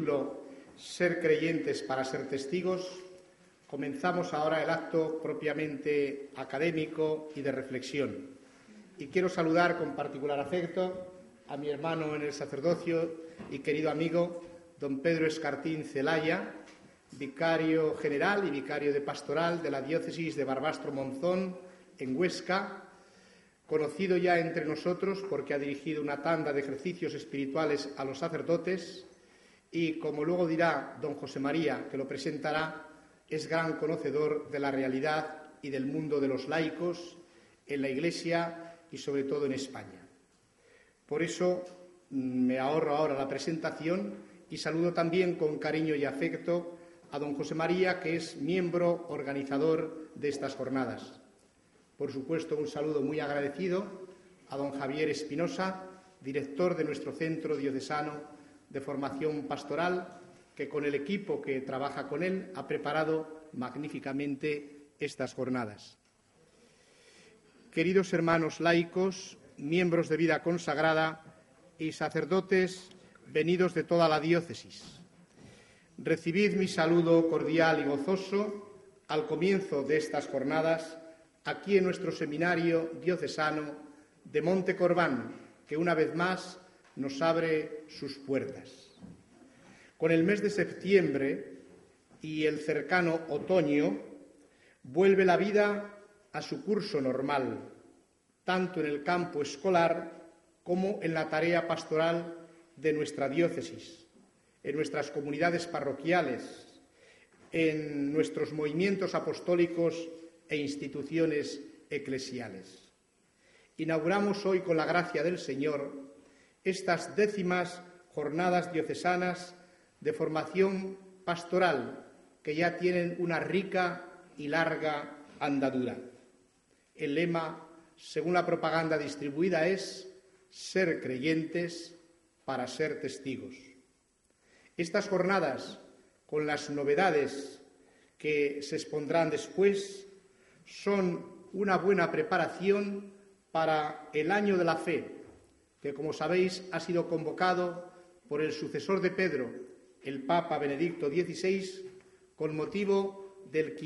título Ser creyentes para ser testigos, comenzamos ahora el acto propiamente académico y de reflexión. Y quiero saludar con particular afecto a mi hermano en el sacerdocio y querido amigo don Pedro Escartín Celaya, vicario general y vicario de pastoral de la diócesis de Barbastro-Monzón en Huesca, conocido ya entre nosotros porque ha dirigido una tanda de ejercicios espirituales a los sacerdotes y, como luego dirá don José María, que lo presentará, es gran conocedor de la realidad y del mundo de los laicos en la Iglesia y sobre todo en España. Por eso me ahorro ahora la presentación y saludo también con cariño y afecto a don José María, que es miembro organizador de estas jornadas. Por supuesto, un saludo muy agradecido a don Javier Espinosa, director de nuestro Centro Diocesano de Formación Pastoral, que con el equipo que trabaja con él ha preparado magníficamente estas jornadas. Queridos hermanos laicos, miembros de vida consagrada y sacerdotes venidos de toda la diócesis, recibid mi saludo cordial y gozoso al comienzo de estas jornadas aquí en nuestro seminario diocesano de Monte Corbán, que una vez más nos abre sus puertas. Con el mes de septiembre y el cercano otoño, vuelve la vida a su curso normal, tanto en el campo escolar como en la tarea pastoral de nuestra diócesis, en nuestras comunidades parroquiales, en nuestros movimientos apostólicos e instituciones eclesiales. Inauguramos hoy, con la gracia del Señor, estas 10º jornadas diocesanas de formación pastoral, que ya tienen una rica y larga andadura. El lema, según la propaganda distribuida, es ser creyentes para ser testigos. Estas jornadas, con las novedades que se expondrán después, son una buena preparación para el año de la fe, que, como sabéis, ha sido convocado por el sucesor de Pedro, el Papa Benedicto XVI, con motivo del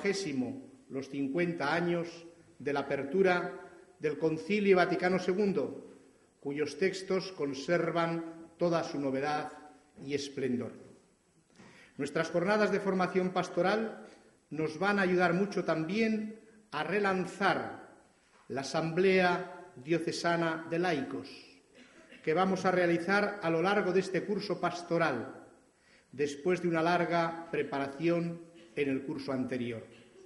50, los 50 años de la apertura del Concilio Vaticano II, cuyos textos conservan toda su novedad y esplendor. Nuestras jornadas de formación pastoral nos van a ayudar mucho también a relanzar la Asamblea Diocesana de Laicos, que vamos a realizar a lo largo de este curso pastoral, después de una larga preparación en el curso anterior.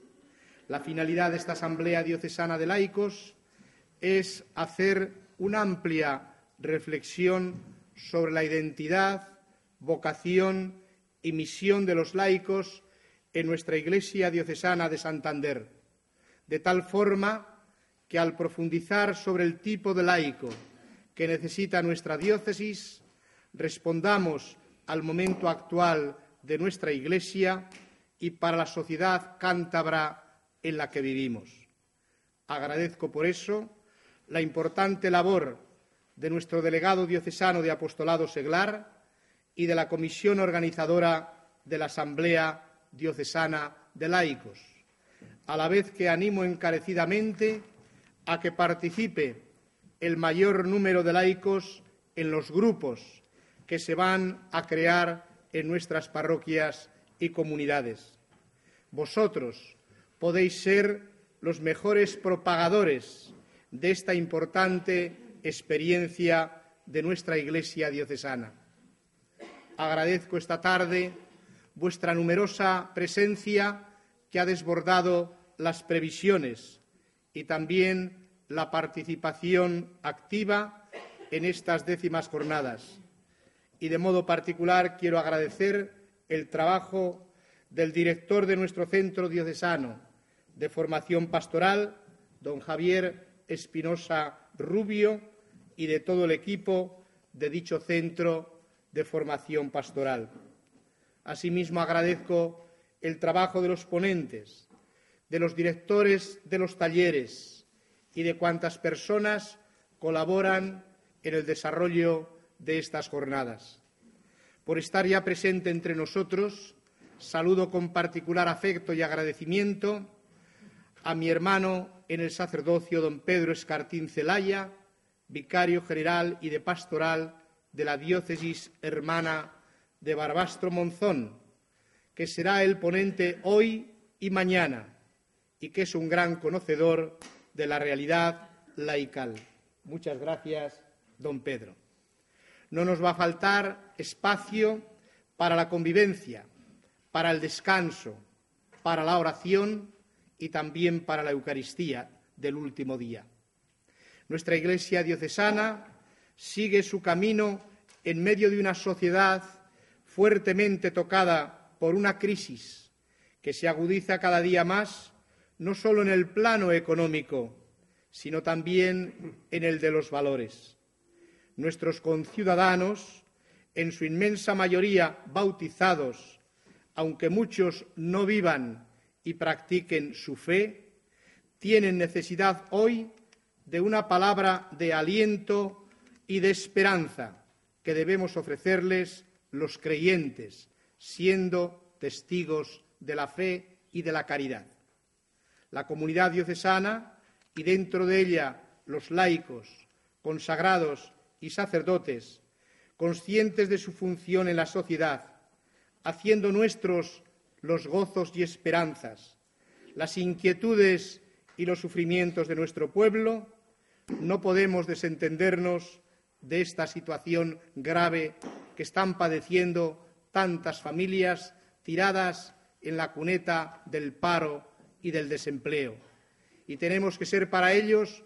La finalidad de esta Asamblea Diocesana de Laicos es hacer una amplia reflexión sobre la identidad, vocación y misión de los laicos en nuestra Iglesia Diocesana de Santander, de tal forma que, al profundizar sobre el tipo de laico que necesita nuestra diócesis, respondamos al momento actual de nuestra Iglesia y para la sociedad cántabra en la que vivimos. Agradezco por eso la importante labor de nuestro delegado diocesano de apostolado seglar y de la comisión organizadora de la Asamblea Diocesana de Laicos, a la vez que animo encarecidamente a que participe el mayor número de laicos en los grupos que se van a crear en nuestras parroquias y comunidades. Vosotros podéis ser los mejores propagadores de esta importante experiencia de nuestra Iglesia diocesana. Agradezco esta tarde vuestra numerosa presencia, que ha desbordado las previsiones, y también la participación activa en estas 10º jornadas. Y de modo particular quiero agradecer el trabajo del director de nuestro Centro Diocesano de Formación Pastoral, don Javier Espinosa Rubio, y de todo el equipo de dicho Centro de Formación Pastoral. Asimismo, agradezco el trabajo de los ponentes, de los directores de los talleres y de cuantas personas colaboran en el desarrollo de estas jornadas. por estar ya presente entre nosotros, saludo con particular afecto y agradecimiento a mi hermano en el sacerdocio, don Pedro Escartín Celaya, vicario general y de pastoral de la diócesis hermana de Barbastro-Monzón, que será el ponente hoy y mañana y que es un gran conocedor de la realidad laical. Muchas gracias, don Pedro. No nos va a faltar espacio para la convivencia, para el descanso, para la oración y también para la Eucaristía del último día. Nuestra Iglesia diocesana sigue su camino en medio de una sociedad fuertemente tocada por una crisis que se agudiza cada día más, no solo en el plano económico, sino también en el de los valores. Nuestros conciudadanos, en su inmensa mayoría bautizados, aunque muchos no vivan y practiquen su fe, tienen necesidad hoy de una palabra de aliento y de esperanza que debemos ofrecerles los creyentes, siendo testigos de la fe y de la caridad. La comunidad diocesana y dentro de ella los laicos, consagrados y sacerdotes, conscientes de su función en la sociedad, haciendo nuestros los gozos y esperanzas, las inquietudes y los sufrimientos de nuestro pueblo, no podemos desentendernos de esta situación grave que están padeciendo tantas familias tiradas en la cuneta del paro y del desempleo. Y tenemos que ser para ellos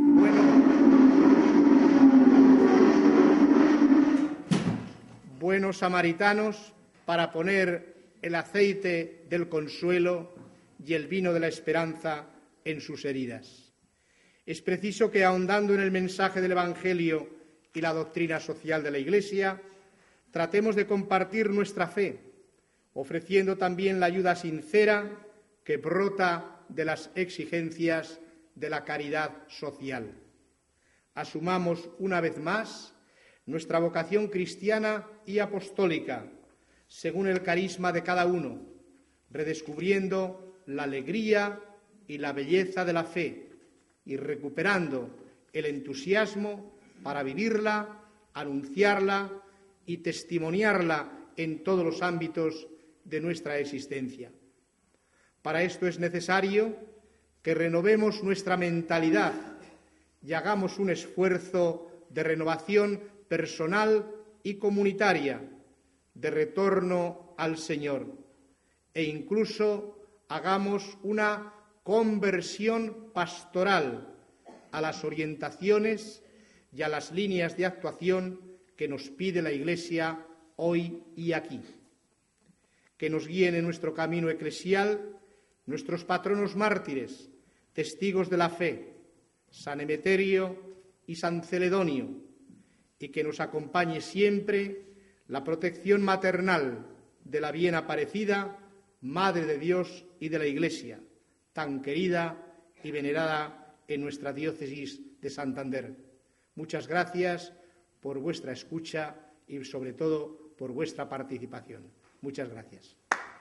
buenos samaritanos para poner el aceite del consuelo y el vino de la esperanza en sus heridas. Es preciso que, ahondando en el mensaje del Evangelio y la doctrina social de la Iglesia, tratemos de compartir nuestra fe, ofreciendo también la ayuda sincera que brota de las exigencias de la caridad social. Asumamos una vez más nuestra vocación cristiana y apostólica, según el carisma de cada uno, redescubriendo la alegría y la belleza de la fe y recuperando el entusiasmo para vivirla, anunciarla y testimoniarla en todos los ámbitos de nuestra existencia. Para esto es necesario que renovemos nuestra mentalidad y hagamos un esfuerzo de renovación personal y comunitaria, de retorno al Señor, e incluso hagamos una conversión pastoral a las orientaciones y a las líneas de actuación que nos pide la Iglesia hoy y aquí. Que nos guíen en nuestro camino eclesial nuestros patronos mártires, testigos de la fe, San Emeterio y San Celedonio, y que nos acompañe siempre la protección maternal de la bien aparecida Madre de Dios y de la Iglesia, tan querida y venerada en nuestra diócesis de Santander. Muchas gracias por vuestra escucha y, sobre todo, por vuestra participación. Muchas gracias.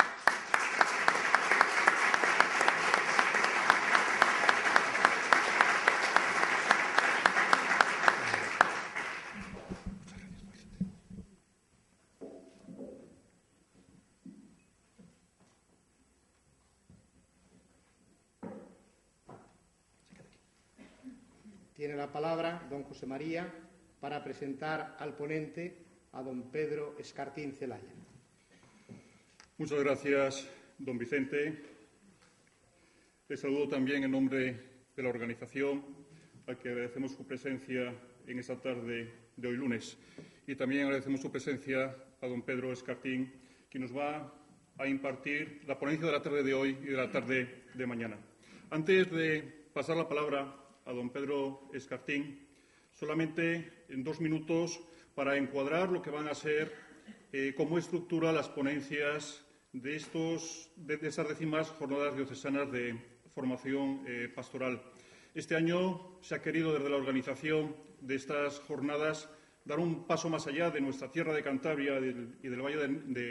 Tiene la palabra don José María para presentar al ponente, a don Pedro Escartín Celaya. Muchas gracias, don Vicente. Le saludo también en nombre de la organización, a que agradecemos su presencia en esta tarde de hoy lunes. Y también agradecemos su presencia a don Pedro Escartín, que nos va a impartir la ponencia de la tarde de hoy y de la tarde de mañana. Antes de pasar la palabra a don Pedro Escartín, solamente en 2 minutos para encuadrar lo que van a ser cómo estructura las ponencias de esas 10º jornadas diocesanas de formación pastoral. Este año se ha querido, desde la organización de estas jornadas, dar un paso más allá de nuestra tierra de Cantabria y del Valle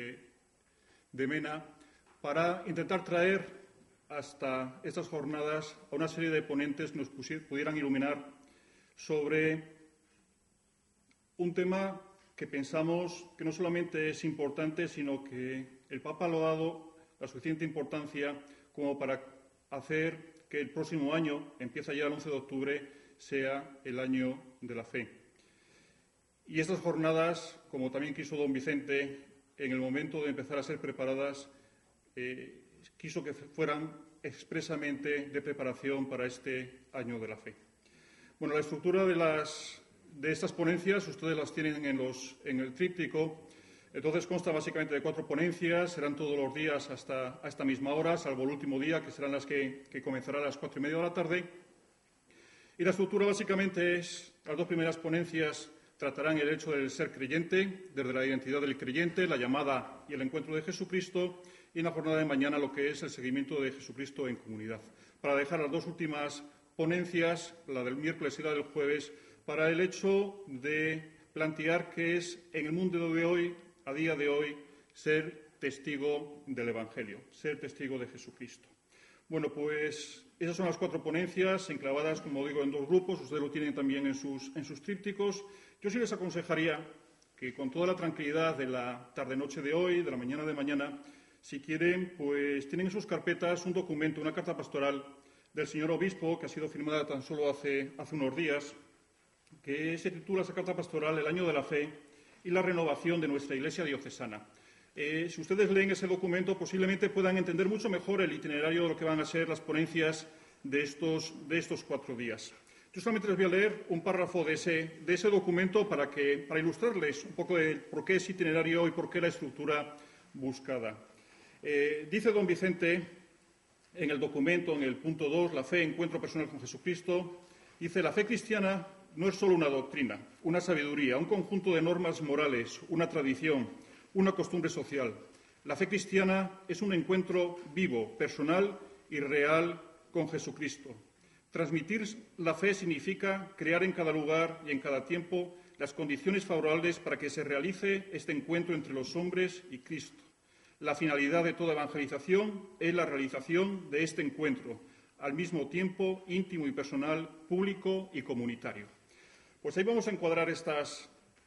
de Mena para intentar traer hasta estas jornadas a una serie de ponentes que nos pudieran iluminar sobre un tema que pensamos que no solamente es importante, sino que el Papa lo ha dado la suficiente importancia como para hacer que el próximo año, empieza ya el 11 de octubre, sea el año de la fe. Y estas jornadas, como también quiso don Vicente, en el momento de empezar a ser preparadas, quiso que fueran expresamente de preparación para este año de la fe. Bueno, la estructura de estas ponencias, ustedes las tienen en el tríptico. Entonces consta básicamente de 4 ponencias, serán todos los días hasta esta misma hora, salvo el último día, que serán las que comenzarán a las 4:30 de la tarde. Y la estructura básicamente es, las 2 primeras ponencias tratarán el hecho del ser creyente, desde la identidad del creyente, la llamada y el encuentro de Jesucristo, y en la jornada de mañana lo que es el seguimiento de Jesucristo en comunidad. Para dejar las 2 últimas ponencias, la del miércoles y la del jueves, para el hecho de plantear qué es en el mundo de hoy, a día de hoy, ser testigo del Evangelio, ser testigo de Jesucristo. Bueno, pues esas son las 4 ponencias, enclavadas, como digo, en 2 grupos. Ustedes lo tienen también en sus trípticos. Yo sí les aconsejaría que, con toda la tranquilidad de la tarde-noche de hoy, de la mañana de mañana, si quieren, pues tienen en sus carpetas un documento, una carta pastoral del señor obispo, que ha sido firmada tan solo hace unos días, que se titula esa carta pastoral El año de la fe y la renovación de nuestra Iglesia diocesana. Si ustedes leen ese documento, posiblemente puedan entender mucho mejor el itinerario de lo que van a ser las ponencias de estos 4 días. Yo solamente les voy a leer un párrafo de ese documento para ilustrarles un poco de por qué ese itinerario y por qué la estructura buscada. Dice don Vicente en el documento, en el punto 2, la fe, encuentro personal con Jesucristo, dice: la fe cristiana no es solo una doctrina, una sabiduría, un conjunto de normas morales, una tradición, una costumbre social. La fe cristiana es un encuentro vivo, personal y real con Jesucristo. Transmitir la fe significa crear en cada lugar y en cada tiempo las condiciones favorables para que se realice este encuentro entre los hombres y Cristo. La finalidad de toda evangelización es la realización de este encuentro, al mismo tiempo íntimo y personal, público y comunitario. Pues ahí vamos a encuadrar estas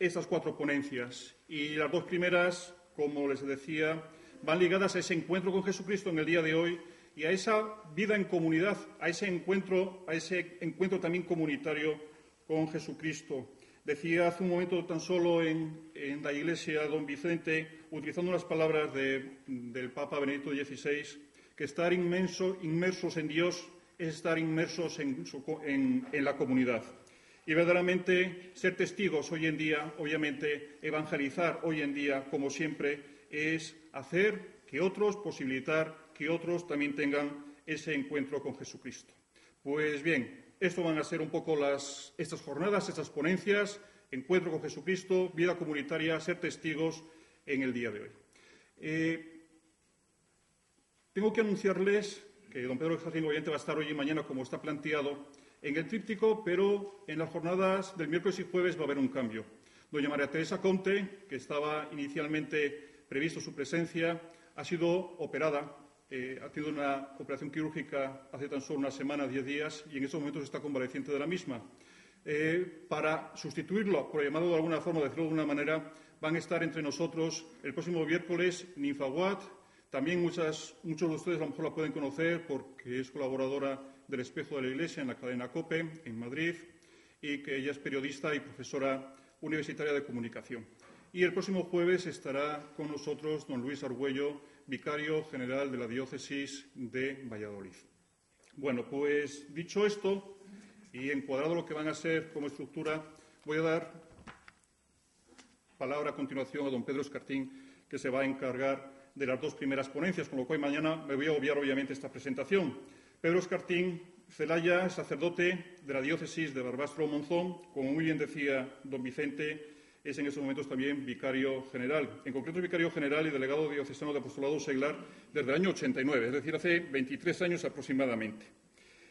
4 ponencias, y las 2 primeras, como les decía, van ligadas a ese encuentro con Jesucristo en el día de hoy y a esa vida en comunidad, a ese encuentro también comunitario con Jesucristo. Decía hace un momento tan solo en la Iglesia don Vicente, utilizando unas palabras del Papa Benedicto XVI, que estar inmersos en Dios es estar inmersos en la comunidad. Y verdaderamente ser testigos hoy en día, obviamente, evangelizar hoy en día, como siempre, es hacer que otros, posibilitar que otros también tengan ese encuentro con Jesucristo. Pues bien, esto van a ser un poco estas jornadas, estas ponencias, encuentro con Jesucristo, vida comunitaria, ser testigos en el día de hoy. Tengo que anunciarles que don Pedro Jardín obviamente va a estar hoy y mañana como está planteado en el tríptico, pero en las jornadas del miércoles y jueves va a haber un cambio. Doña María Teresa Conte, que estaba inicialmente previsto su presencia, ha sido operada, ha tenido una operación quirúrgica hace tan solo una semana, 10 días, y en estos momentos está convaleciente de la misma. Para sustituirlo, por llamarlo de alguna forma, decirlo de alguna manera, van a estar entre nosotros el próximo miércoles Ninfa Watt. También muchos de ustedes a lo mejor la pueden conocer porque es colaboradora del Espejo de la Iglesia en la cadena COPE en Madrid, y que ella es periodista y profesora universitaria de comunicación. Y el próximo jueves estará con nosotros don Luis Argüello, vicario general de la diócesis de Valladolid. Bueno, pues dicho esto y encuadrado lo que van a ser como estructura, voy a dar palabra a continuación a don Pedro Escartín, que se va a encargar de las 2 primeras ponencias, con lo cual mañana me voy a obviar obviamente esta presentación. Pedro Escartín Celaya, sacerdote de la diócesis de Barbastro-Monzón, como muy bien decía don Vicente, es en estos momentos también vicario general. En concreto, vicario general y delegado diocesano de apostolado seglar desde el año 89, es decir, hace 23 años aproximadamente.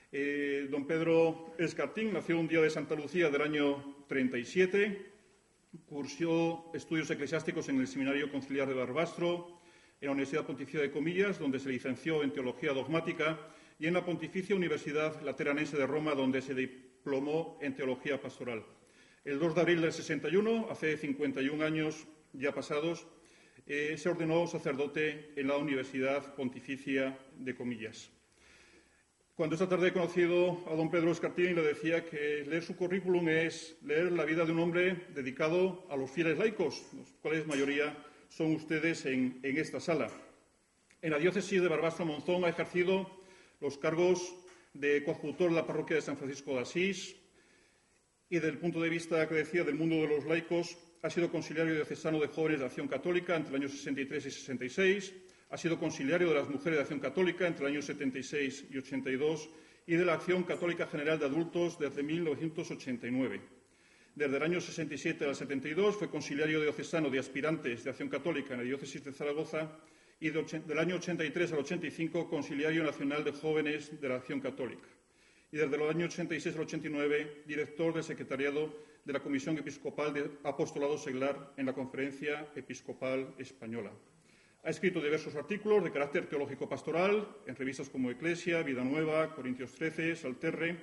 Don Pedro Escartín nació un día de Santa Lucía del año 37, Cursó estudios eclesiásticos en el Seminario Conciliar de Barbastro, en la Universidad Pontificia de Comillas, donde se licenció en Teología Dogmática, y en la Pontificia Universidad Lateranense de Roma, donde se diplomó en Teología Pastoral. El 2 de abril del 61, hace 51 años ya pasados, se ordenó sacerdote en la Universidad Pontificia de Comillas. Cuando esta tarde he conocido a don Pedro Escartín, le decía que leer su currículum es leer la vida de un hombre dedicado a los fieles laicos, los cuales mayoría son ustedes en esta sala. En la diócesis de Barbastro-Monzón ha ejercido los cargos de coadjutor de la parroquia de San Francisco de Asís y, desde el punto de vista, que decía, del mundo de los laicos, ha sido conciliario diocesano de jóvenes de Acción Católica entre el año 63 y 66, ha sido conciliario de las mujeres de Acción Católica entre el año 76 y 82 y de la Acción Católica General de Adultos desde 1989. Desde el año 67 al 72 fue conciliario diocesano de aspirantes de Acción Católica en la diócesis de Zaragoza y del año 83 al 85 conciliario nacional de jóvenes de la Acción Católica. Y desde el año 86 al 89 director del secretariado de la Comisión Episcopal de Apostolado Seglar en la Conferencia Episcopal Española. Ha escrito diversos artículos de carácter teológico-pastoral en revistas como Eclesia, Vida Nueva, Corintios 13, Salterre,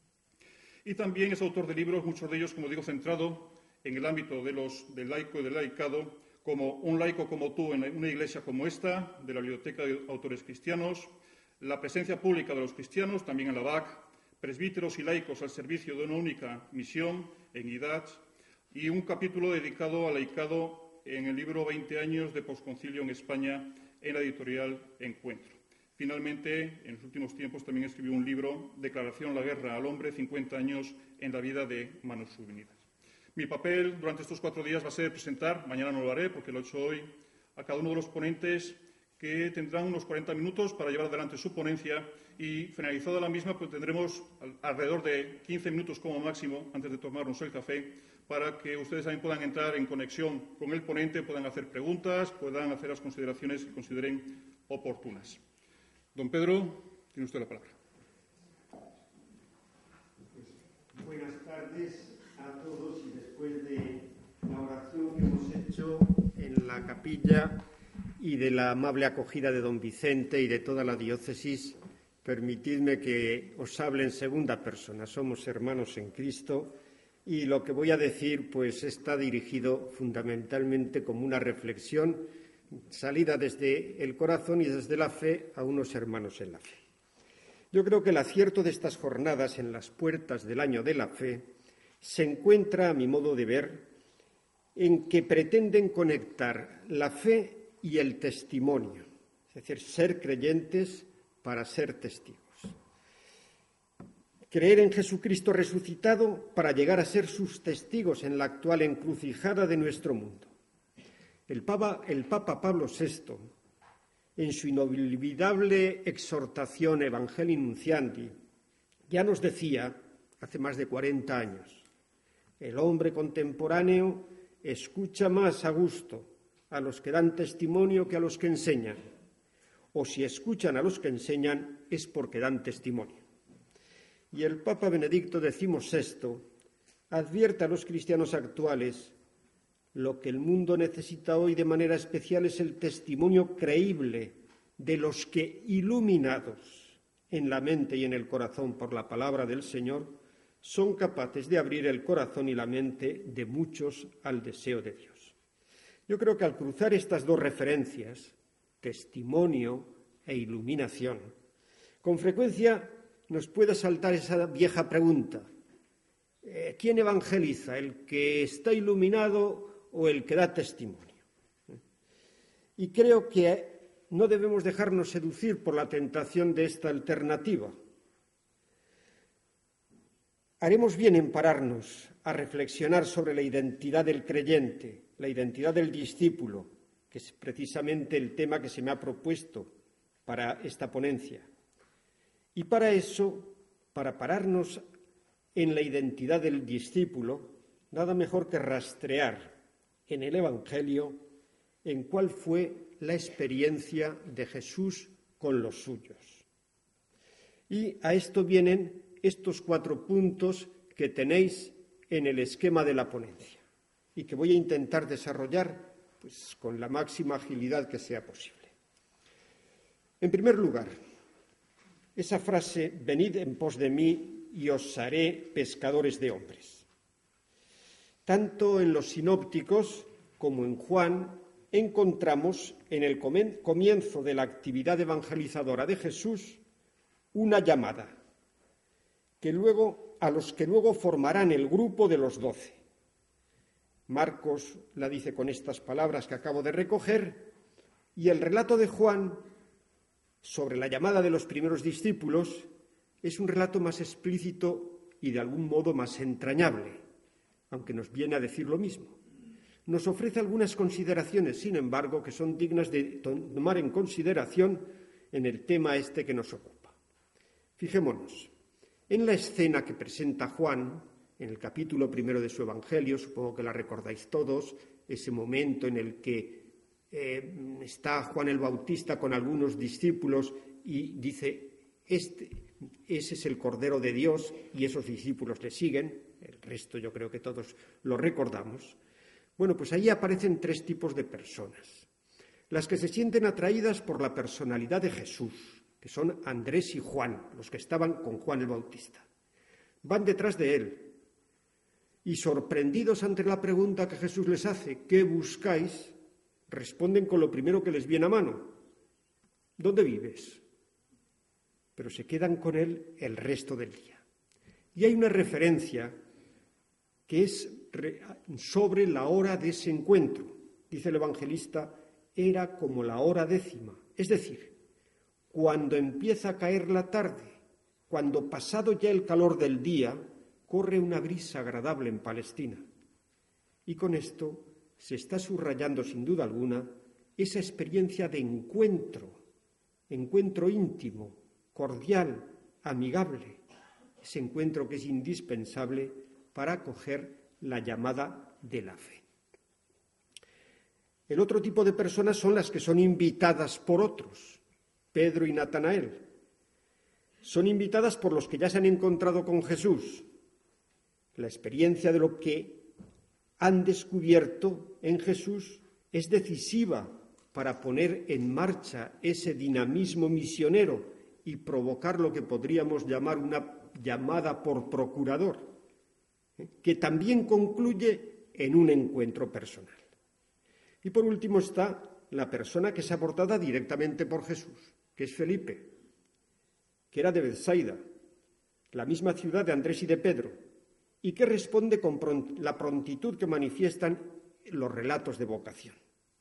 y también es autor de libros, muchos de ellos, como digo, centrado en el ámbito del laico y del laicado, como Un laico como tú en una iglesia como esta, de la Biblioteca de Autores Cristianos, La presencia pública de los cristianos, también en la BAC, Presbíteros y laicos al servicio de una única misión, en IDACH, y un capítulo dedicado al laicado en el libro 20 años de posconcilio en España, en la editorial Encuentro. Finalmente, en los últimos tiempos también escribió un libro, Declaración a la guerra al hombre, 50 años en la vida de Manos Unidas. Mi papel durante estos 4 días va a ser presentar, mañana no lo haré porque lo he hecho hoy, a cada uno de los ponentes que tendrán unos 40 minutos para llevar adelante su ponencia y, finalizada la misma, pues tendremos alrededor de 15 minutos como máximo antes de tomarnos el café para que ustedes también puedan entrar en conexión con el ponente, puedan hacer preguntas, puedan hacer las consideraciones que consideren oportunas. Don Pedro, tiene usted la palabra. Buenas tardes a todos y después de la oración que hemos hecho en la capilla y de la amable acogida de don Vicente y de toda la diócesis, permitidme que os hable en segunda persona. Somos hermanos en Cristo y lo que voy a decir pues está dirigido fundamentalmente como una reflexión salida desde el corazón y desde la fe a unos hermanos en la fe. Yo creo que el acierto de estas jornadas en las puertas del año de la fe se encuentra, a mi modo de ver, en que pretenden conectar la fe y el testimonio, es decir, ser creyentes para ser testigos. Creer en Jesucristo resucitado para llegar a ser sus testigos en la actual encrucijada de nuestro mundo. El Papa Pablo VI, en su inolvidable exhortación Evangelii Nunciandi, ya nos decía, hace más de 40 años, el hombre contemporáneo escucha más a gusto a los que dan testimonio que a los que enseñan, o si escuchan a los que enseñan es porque dan testimonio. Y el Papa Benedicto XVI advierte a los cristianos actuales: lo que el mundo necesita hoy de manera especial es el testimonio creíble de los que, iluminados en la mente y en el corazón por la palabra del Señor, son capaces de abrir el corazón y la mente de muchos al deseo de Dios. Yo creo que al cruzar estas dos referencias, testimonio e iluminación, con frecuencia nos puede saltar esa vieja pregunta: ¿quién evangeliza, el que está iluminado o el que da testimonio? Y creo que no debemos dejarnos seducir por la tentación de esta alternativa. Haremos bien en pararnos a reflexionar sobre la identidad del creyente, la identidad del discípulo, que es precisamente el tema que se me ha propuesto para esta ponencia. Y para eso, para pararnos en la identidad del discípulo, nada mejor que rastrear en el Evangelio en cuál fue la experiencia de Jesús con los suyos. Y a esto vienen estos 4 puntos que tenéis en el esquema de la ponencia. y que voy a intentar desarrollar pues, con la máxima agilidad que sea posible. En primer lugar, esa frase, venid en pos de mí y os haré pescadores de hombres. Tanto en los sinópticos como en Juan encontramos en el comienzo de la actividad evangelizadora de Jesús una llamada a los que luego formarán el grupo de los 12. Marcos la dice con estas palabras que acabo de recoger, y el relato de Juan sobre la llamada de los primeros discípulos es un relato más explícito y de algún modo más entrañable, aunque nos viene a decir lo mismo. Nos ofrece algunas consideraciones, sin embargo, que son dignas de tomar en consideración en el tema este que nos ocupa. Fijémonos, en la escena que presenta Juan, en el capítulo 1 de su Evangelio, supongo que la recordáis todos, ese momento en el que está Juan el Bautista con algunos discípulos y dice, ese es el Cordero de Dios, y esos discípulos le siguen, el resto yo creo que todos lo recordamos. Bueno, pues ahí aparecen 3 tipos de personas. Las que se sienten atraídas por la personalidad de Jesús, que son Andrés y Juan, los que estaban con Juan el Bautista. Van detrás de él y, sorprendidos ante la pregunta que Jesús les hace, ¿qué buscáis?, responden con lo primero que les viene a mano. ¿Dónde vives? Pero se quedan con él el resto del día. Y hay una referencia que es sobre la hora de ese encuentro. Dice el evangelista, era como la hora 10ª. Es decir, cuando empieza a caer la tarde, cuando pasado ya el calor del día, corre una brisa agradable en Palestina. Y con esto se está subrayando sin duda alguna esa experiencia de encuentro íntimo, cordial, amigable, ese encuentro que es indispensable para acoger la llamada de la fe. El otro tipo de personas son las que son invitadas por otros, Pedro y Natanael. Son invitadas por los que ya se han encontrado con Jesús. La experiencia de lo que han descubierto en Jesús es decisiva para poner en marcha ese dinamismo misionero y provocar lo que podríamos llamar una llamada por procurador, que también concluye en un encuentro personal. Y por último está la persona que es aportada directamente por Jesús, que es Felipe, que era de Betsaida, la misma ciudad de Andrés y de Pedro, y que responde con la prontitud que manifiestan los relatos de vocación.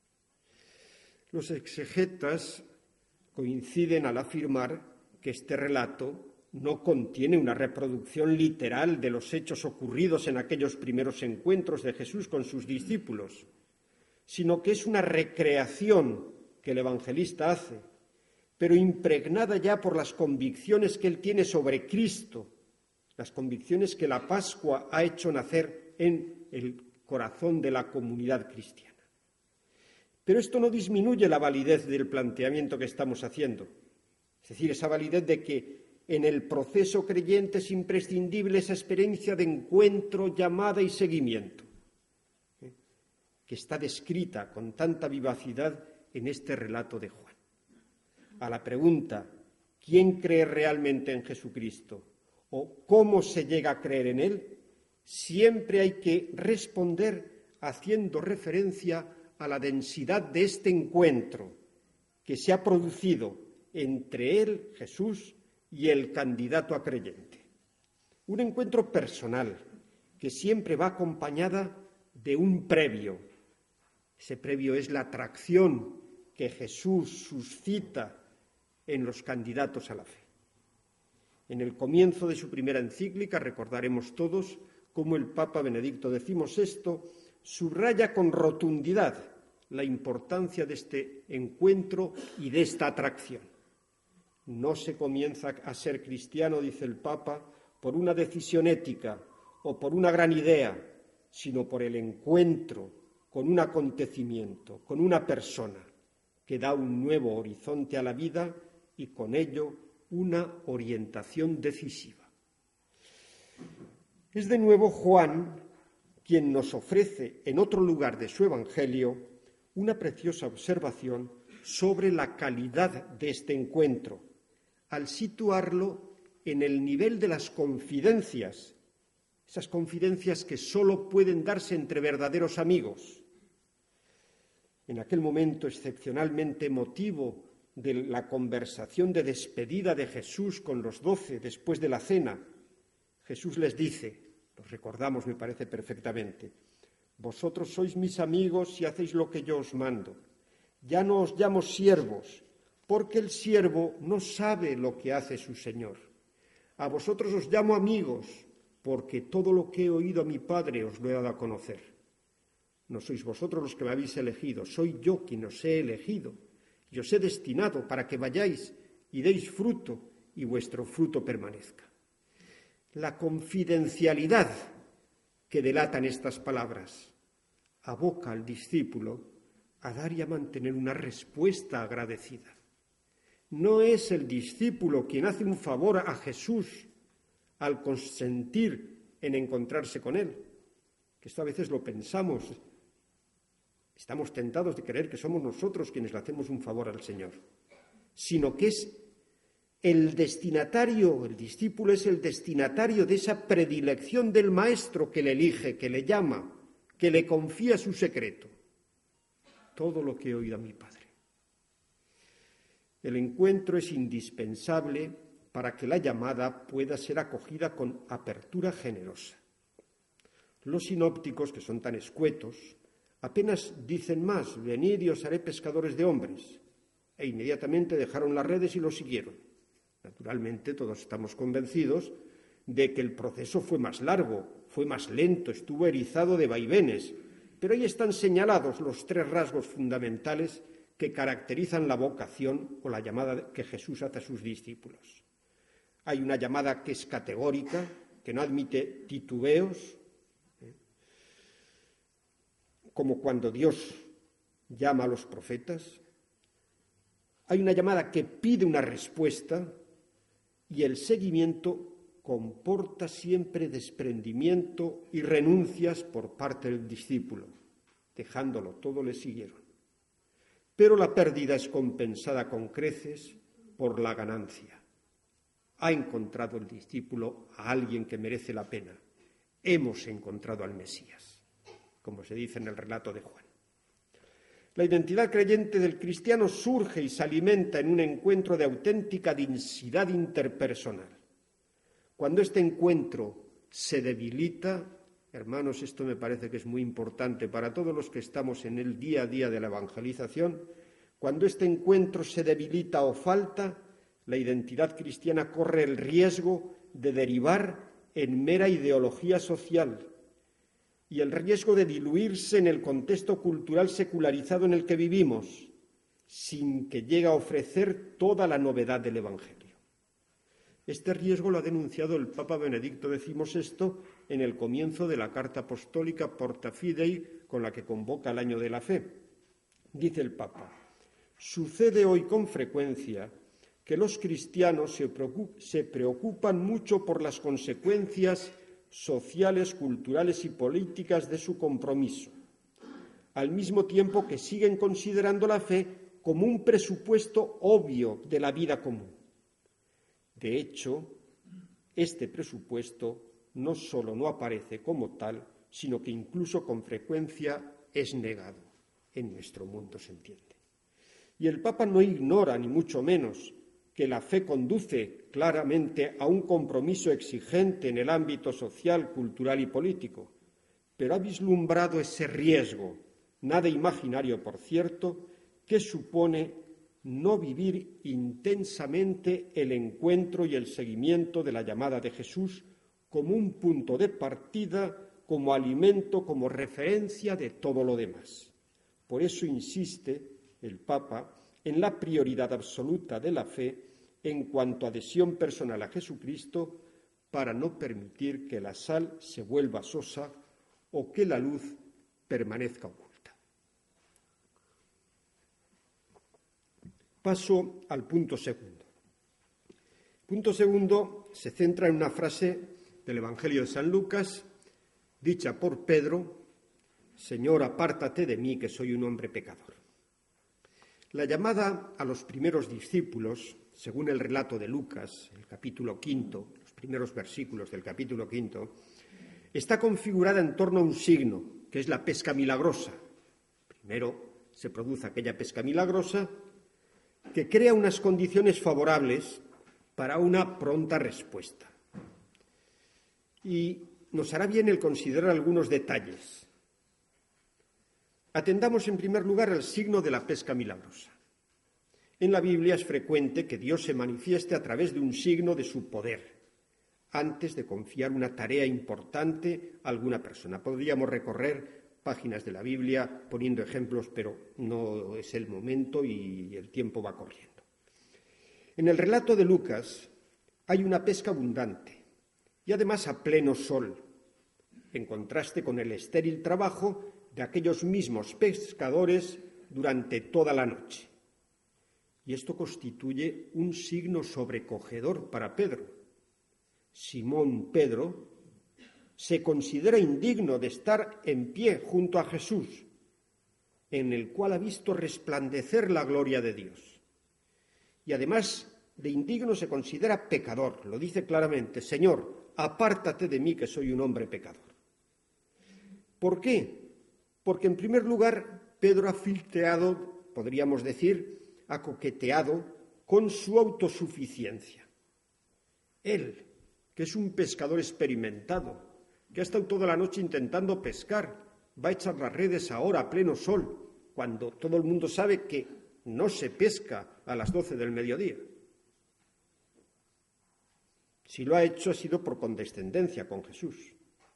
Los exegetas coinciden al afirmar que este relato no contiene una reproducción literal de los hechos ocurridos en aquellos primeros encuentros de Jesús con sus discípulos, sino que es una recreación que el evangelista hace, pero impregnada ya por las convicciones que él tiene sobre Cristo, las convicciones que la Pascua ha hecho nacer en el corazón de la comunidad cristiana. Pero esto no disminuye la validez del planteamiento que estamos haciendo, es decir, esa validez de que en el proceso creyente es imprescindible esa experiencia de encuentro, llamada y seguimiento, que está descrita con tanta vivacidad en este relato de Juan. A la pregunta, ¿quién cree realmente en Jesucristo? ¿O cómo se llega a creer en él? Siempre hay que responder haciendo referencia a la densidad de este encuentro que se ha producido entre él, Jesús, y el candidato a creyente. Un encuentro personal que siempre va acompañada de un previo. Ese previo es la atracción que Jesús suscita en los candidatos a la fe. En el comienzo de su primera encíclica recordaremos todos cómo el Papa Benedicto XVI subraya con rotundidad la importancia de este encuentro y de esta atracción. No se comienza a ser cristiano, dice el Papa, por una decisión ética o por una gran idea, sino por el encuentro con un acontecimiento, con una persona que da un nuevo horizonte a la vida y con ello una orientación decisiva. Es de nuevo Juan quien nos ofrece en otro lugar de su Evangelio una preciosa observación sobre la calidad de este encuentro, al situarlo en el nivel de las confidencias, esas confidencias que solo pueden darse entre verdaderos amigos. En aquel momento excepcionalmente emotivo de la conversación de despedida de Jesús con los 12 después de la cena, Jesús les dice, lo recordamos me parece perfectamente, vosotros sois mis amigos si hacéis lo que yo os mando. Ya no os llamo siervos, porque el siervo no sabe lo que hace su Señor. A vosotros os llamo amigos, porque todo lo que he oído a mi Padre os lo he dado a conocer. No sois vosotros los que me habéis elegido, soy yo quien os he elegido y os he destinado para que vayáis y deis fruto y vuestro fruto permanezca. La confidencialidad que delatan estas palabras aboca al discípulo a dar y a mantener una respuesta agradecida. No es el discípulo quien hace un favor a Jesús al consentir en encontrarse con él, que esto a veces lo pensamos, estamos tentados de creer que somos nosotros quienes le hacemos un favor al Señor, sino que es el destinatario, el discípulo es el destinatario de esa predilección del Maestro que le elige, que le llama, que le confía su secreto. Todo lo que he oído a mi Padre. El encuentro es indispensable para que la llamada pueda ser acogida con apertura generosa. Los sinópticos, que son tan escuetos, apenas dicen más, venid y os haré pescadores de hombres, e inmediatamente dejaron las redes y lo siguieron. Naturalmente, todos estamos convencidos de que el proceso fue más largo, fue más lento, estuvo erizado de vaivenes, pero ahí están señalados los 3 rasgos fundamentales que caracterizan la vocación o la llamada que Jesús hace a sus discípulos. Hay una llamada que es categórica, que no admite titubeos, como cuando Dios llama a los profetas. Hay una llamada que pide una respuesta y el seguimiento comporta siempre desprendimiento y renuncias por parte del discípulo. Dejándolo todo le siguieron. Pero la pérdida es compensada con creces por la ganancia. Ha encontrado el discípulo a alguien que merece la pena. Hemos encontrado al Mesías, como se dice en el relato de Juan. La identidad creyente del cristiano surge y se alimenta en un encuentro de auténtica densidad interpersonal. Cuando este encuentro se debilita, hermanos, esto me parece que es muy importante para todos los que estamos en el día a día de la evangelización, cuando este encuentro se debilita o falta, la identidad cristiana corre el riesgo de derivar en mera ideología social y el riesgo de diluirse en el contexto cultural secularizado en el que vivimos, sin que llegue a ofrecer toda la novedad del Evangelio. Este riesgo lo ha denunciado el Papa Benedicto XVI en el comienzo de la carta apostólica Porta Fidei, con la que convoca el Año de la Fe. Dice el Papa: sucede hoy con frecuencia que los cristianos se preocupan mucho por las consecuencias sociales, culturales y políticas de su compromiso, al mismo tiempo que siguen considerando la fe como un presupuesto obvio de la vida común. De hecho, este presupuesto no solo no aparece como tal, sino que incluso con frecuencia es negado. En nuestro mundo se entiende. Y el Papa no ignora, ni mucho menos, que la fe conduce claramente a un compromiso exigente en el ámbito social, cultural y político, pero ha vislumbrado ese riesgo, nada imaginario, por cierto, que supone no vivir intensamente el encuentro y el seguimiento de la llamada de Jesús como un punto de partida, como alimento, como referencia de todo lo demás. Por eso insiste el Papa en la prioridad absoluta de la fe en cuanto a adhesión personal a Jesucristo, para no permitir que la sal se vuelva sosa o que la luz permanezca oculta. Paso al punto segundo. El punto segundo se centra en una frase del Evangelio de San Lucas dicha por Pedro: Señor, apártate de mí, que soy un hombre pecador. La llamada a los primeros discípulos, según el relato de Lucas, el capítulo 5, los primeros versículos del capítulo 5, está configurada en torno a un signo, que es la pesca milagrosa. Primero se produce aquella pesca milagrosa que crea unas condiciones favorables para una pronta respuesta. Y nos hará bien el considerar algunos detalles. Atendamos en primer lugar al signo de la pesca milagrosa. En la Biblia es frecuente que Dios se manifieste a través de un signo de su poder, antes de confiar una tarea importante a alguna persona. Podríamos recorrer páginas de la Biblia poniendo ejemplos, pero no es el momento y el tiempo va corriendo. En el relato de Lucas hay una pesca abundante y además a pleno sol, en contraste con el estéril trabajo de aquellos mismos pescadores durante toda la noche. Y esto constituye un signo sobrecogedor para Pedro. Simón Pedro se considera indigno de estar en pie junto a Jesús, en el cual ha visto resplandecer la gloria de Dios. Y además de indigno se considera pecador. Lo dice claramente: Señor, apártate de mí, que soy un hombre pecador. ¿Por qué? Porque, en primer lugar, Pedro ha filtreado, podríamos decir, ha coqueteado con su autosuficiencia. Él, que es un pescador experimentado, que ha estado toda la noche intentando pescar, va a echar las redes ahora a pleno sol, cuando todo el mundo sabe que no se pesca a las 12 del mediodía. Si lo ha hecho, ha sido por condescendencia con Jesús.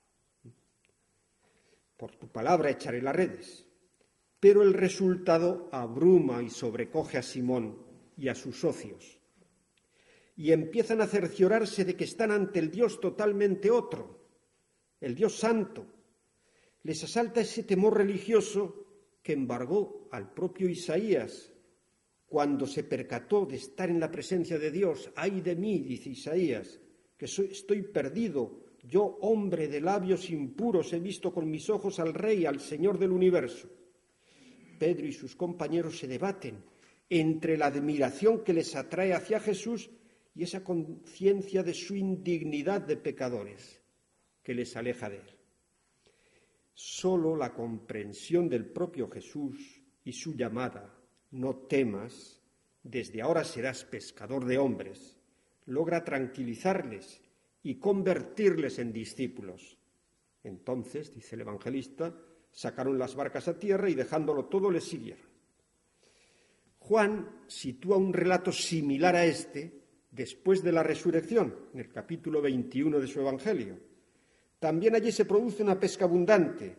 Por tu palabra echaré las redes. Pero el resultado abruma y sobrecoge a Simón y a sus socios. Y empiezan a cerciorarse de que están ante el Dios totalmente otro, el Dios santo. Les asalta ese temor religioso que embargó al propio Isaías cuando se percató de estar en la presencia de Dios. ¡Ay de mí!, dice Isaías, que estoy perdido. Yo, hombre de labios impuros, he visto con mis ojos al Rey, al Señor del universo. Pedro y sus compañeros se debaten entre la admiración que les atrae hacia Jesús y esa conciencia de su indignidad de pecadores que les aleja de él. Solo la comprensión del propio Jesús y su llamada, no temas, desde ahora serás pescador de hombres, logra tranquilizarles y convertirles en discípulos. Entonces, dice el evangelista, sacaron las barcas a tierra y dejándolo todo les siguieron. Juan sitúa un relato similar a este después de la resurrección, en el capítulo 21 de su evangelio. También allí se produce una pesca abundante.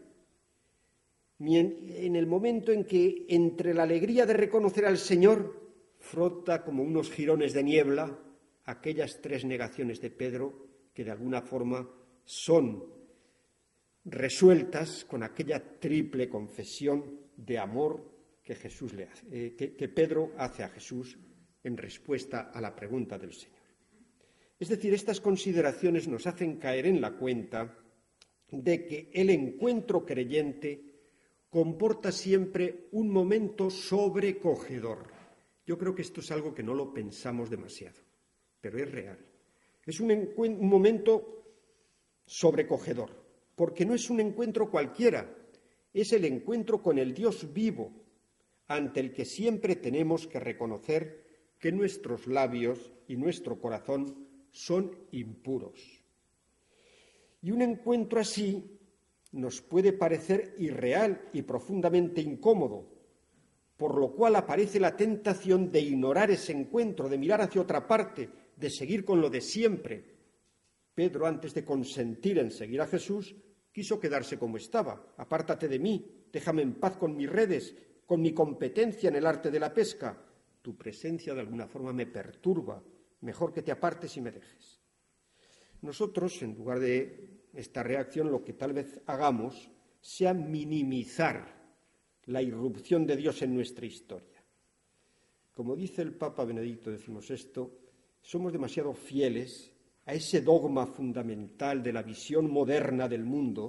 En el momento en que, entre la alegría de reconocer al Señor, frota como unos jirones de niebla aquellas 3 negaciones de Pedro que de alguna forma son resueltas con aquella triple confesión de amor que Jesús le hace, que Pedro hace a Jesús en respuesta a la pregunta del Señor. Es decir, estas consideraciones nos hacen caer en la cuenta de que el encuentro creyente comporta siempre un momento sobrecogedor. Yo creo que esto es algo que no lo pensamos demasiado, pero es real. Es un momento sobrecogedor, porque no es un encuentro cualquiera, es el encuentro con el Dios vivo, ante el que siempre tenemos que reconocer que nuestros labios y nuestro corazón son impuros. Y un encuentro así nos puede parecer irreal y profundamente incómodo, por lo cual aparece la tentación de ignorar ese encuentro, de mirar hacia otra parte, de seguir con lo de siempre. Pedro, antes de consentir en seguir a Jesús, quiso quedarse como estaba. Apártate de mí, déjame en paz con mis redes, con mi competencia en el arte de la pesca. Tu presencia de alguna forma me perturba. Mejor que te apartes y me dejes. Nosotros, en lugar de esta reacción, lo que tal vez hagamos sea minimizar la irrupción de Dios en nuestra historia. Como dice el Papa Benedicto XVI, somos demasiado fieles a ese dogma fundamental de la visión moderna del mundo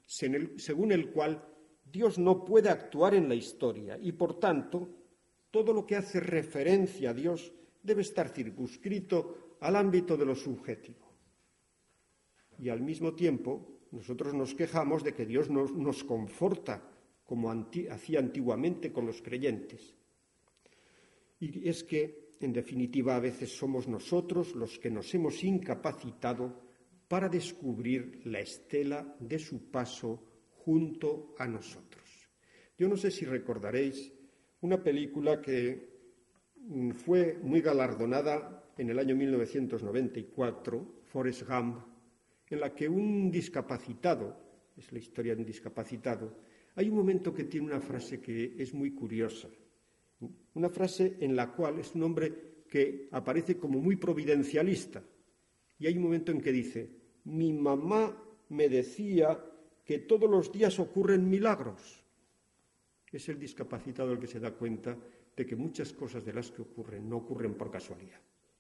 según el cual Dios no puede actuar en la historia y, por tanto, todo lo que hace referencia a Dios debe estar circunscrito al ámbito de lo subjetivo. Y al mismo tiempo, nosotros nos quejamos de que Dios nos conforta, como hacía antiguamente con los creyentes. Y es que, en definitiva, a veces somos nosotros los que nos hemos incapacitado para descubrir la estela de su paso junto a nosotros. Yo no sé si recordaréis una película que fue muy galardonada en el año 1994, Forrest Gump, en la que un discapacitado, es la historia de un discapacitado, hay un momento que tiene una frase que es muy curiosa, una frase en la cual es un hombre que aparece como muy providencialista, y hay un momento en que dice: mi mamá me decía que todos los días ocurren milagros. Es el discapacitado el que se da cuenta de que muchas cosas de las que ocurren no ocurren por casualidad.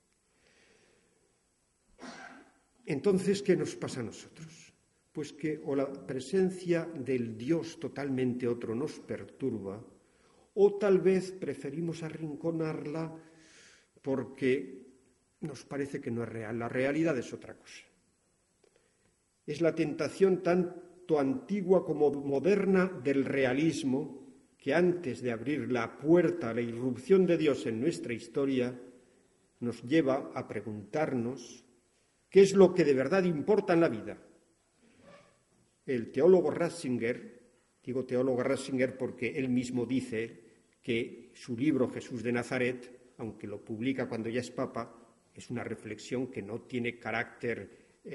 Entonces, ¿qué nos pasa a nosotros? Pues que o la presencia del Dios totalmente otro nos perturba, o tal vez preferimos arrinconarla porque nos parece que no es real. La realidad es otra cosa. Es la tentación tanto antigua como moderna del realismo que antes de abrir la puerta a la irrupción de Dios en nuestra historia nos lleva a preguntarnos qué es lo que de verdad importa en la vida. El teólogo Ratzinger, digo teólogo Ratzinger porque él mismo dice que su libro Jesús de Nazaret, aunque lo publica cuando ya es papa, es una reflexión que no tiene carácter,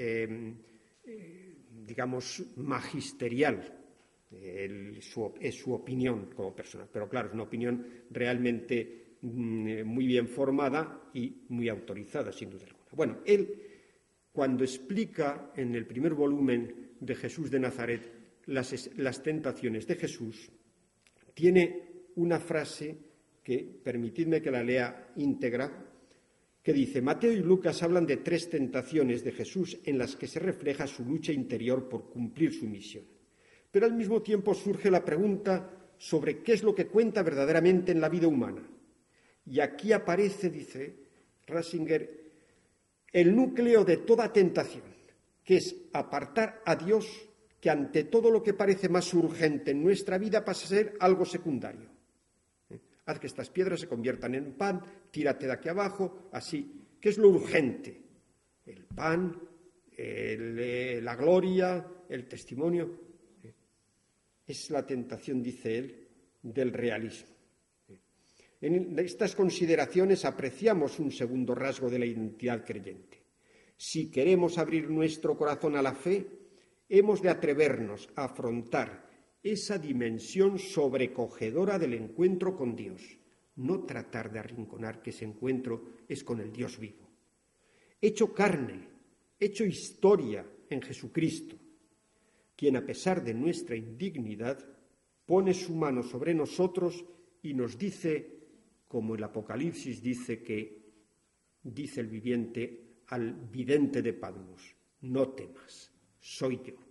digamos, magisterial. Es su opinión como persona, pero claro, es una opinión realmente muy bien formada y muy autorizada, sin duda alguna. Bueno, él, cuando explica en el primer volumen de Jesús de Nazaret las tentaciones de Jesús, tiene una frase que, permitidme que la lea íntegra, que dice: Mateo y Lucas hablan de 3 tentaciones de Jesús en las que se refleja su lucha interior por cumplir su misión. Pero al mismo tiempo surge la pregunta sobre qué es lo que cuenta verdaderamente en la vida humana. Y aquí aparece, dice Ratzinger, el núcleo de toda tentación, que es apartar a Dios, que ante todo lo que parece más urgente en nuestra vida pasa a ser algo secundario. Haz que estas piedras se conviertan en pan, tírate de aquí abajo, así. ¿Qué es lo urgente? El pan, la gloria, el testimonio. Es la tentación, dice él, del realismo. En estas consideraciones apreciamos un segundo rasgo de la identidad creyente. Si queremos abrir nuestro corazón a la fe, hemos de atrevernos a afrontar esa dimensión sobrecogedora del encuentro con Dios, no tratar de arrinconar que ese encuentro es con el Dios vivo. Hecho carne, hecho historia en Jesucristo, quien a pesar de nuestra indignidad pone su mano sobre nosotros y nos dice, como el Apocalipsis dice el viviente al vidente de Patmos: no temas, soy yo.